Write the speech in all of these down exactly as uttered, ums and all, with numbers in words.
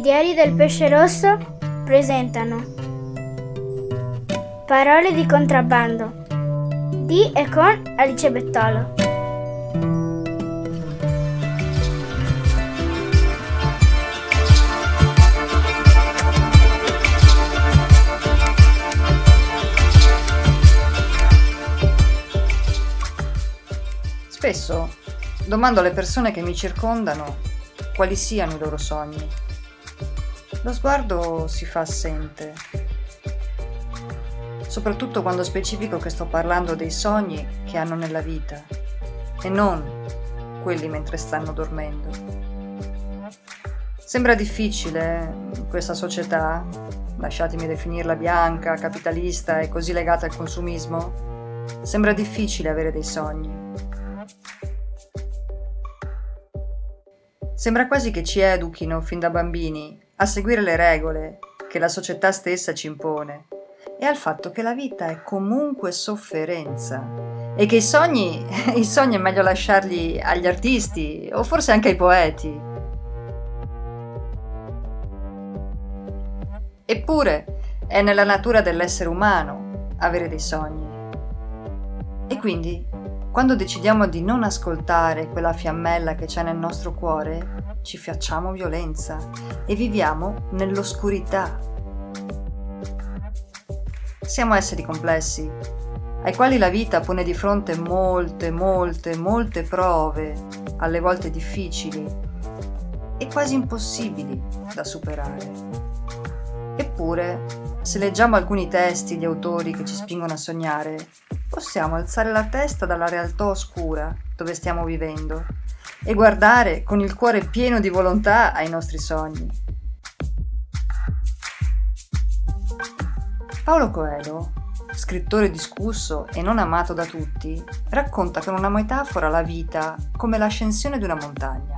Diari del Pesce Rosso presentano Parole di contrabbando di e con Alice Bettolo. Spesso domando alle persone che mi circondano quali siano i loro sogni. Lo sguardo si fa assente, soprattutto quando specifico che sto parlando dei sogni che hanno nella vita e non quelli mentre stanno dormendo. Sembra difficile in questa società, lasciatemi definirla bianca, capitalista e così legata al consumismo, sembra difficile avere dei sogni. Sembra quasi che ci educhino fin da bambini a seguire le regole che la società stessa ci impone e al fatto che la vita è comunque sofferenza e che i sogni, i sogni è meglio lasciarli agli artisti o forse anche ai poeti. Eppure è nella natura dell'essere umano avere dei sogni. E quindi, quando decidiamo di non ascoltare quella fiammella che c'è nel nostro cuore, ci facciamo violenza e viviamo nell'oscurità. Siamo esseri complessi, ai quali la vita pone di fronte molte, molte, molte prove, alle volte difficili e quasi impossibili da superare. Eppure, se leggiamo alcuni testi di autori che ci spingono a sognare, possiamo alzare la testa dalla realtà oscura dove stiamo vivendo e guardare con il cuore pieno di volontà ai nostri sogni. Paulo Coelho, scrittore discusso e non amato da tutti, racconta con una metafora la vita come l'ascensione di una montagna.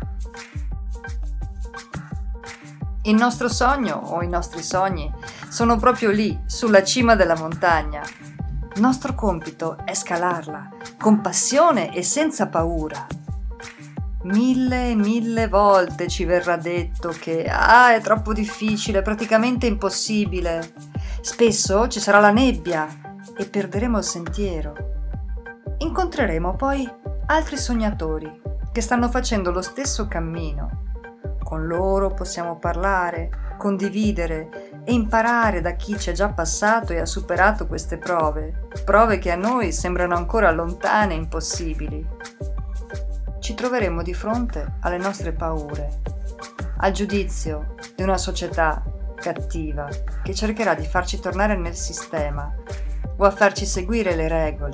Il nostro sogno o i nostri sogni sono proprio lì, sulla cima della montagna. Il nostro compito è scalarla, con passione e senza paura. Mille e mille volte ci verrà detto che ah, è troppo difficile, praticamente impossibile. Spesso ci sarà la nebbia e perderemo il sentiero. Incontreremo poi altri sognatori che stanno facendo lo stesso cammino. Con loro possiamo parlare, condividere e imparare da chi ci è già passato e ha superato queste prove, prove che a noi sembrano ancora lontane e impossibili. Ci troveremo di fronte alle nostre paure, al giudizio di una società cattiva che cercherà di farci tornare nel sistema o a farci seguire le regole.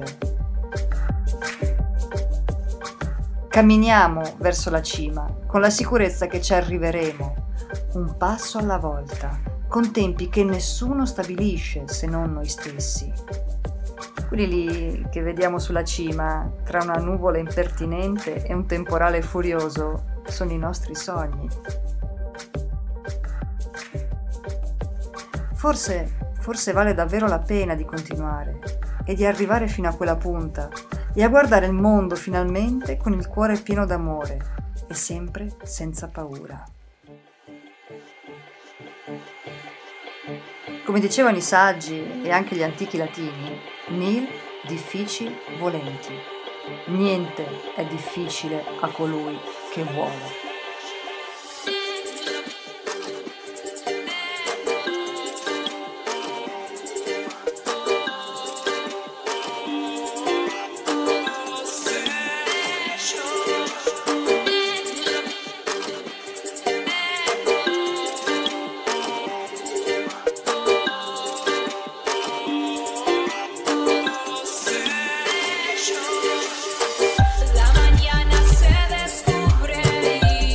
Camminiamo verso la cima con la sicurezza che ci arriveremo, un passo alla volta, con tempi che nessuno stabilisce se non noi stessi. Quelli lì che vediamo sulla cima, tra una nuvola impertinente e un temporale furioso, sono i nostri sogni. Forse, forse vale davvero la pena di continuare e di arrivare fino a quella punta e a guardare il mondo finalmente con il cuore pieno d'amore e sempre senza paura. Come dicevano i saggi e anche gli antichi latini, nil difficil volenti. Niente è difficile a colui che vuole. La mañana se descubre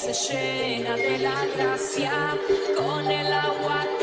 se llena de la gracia con el agua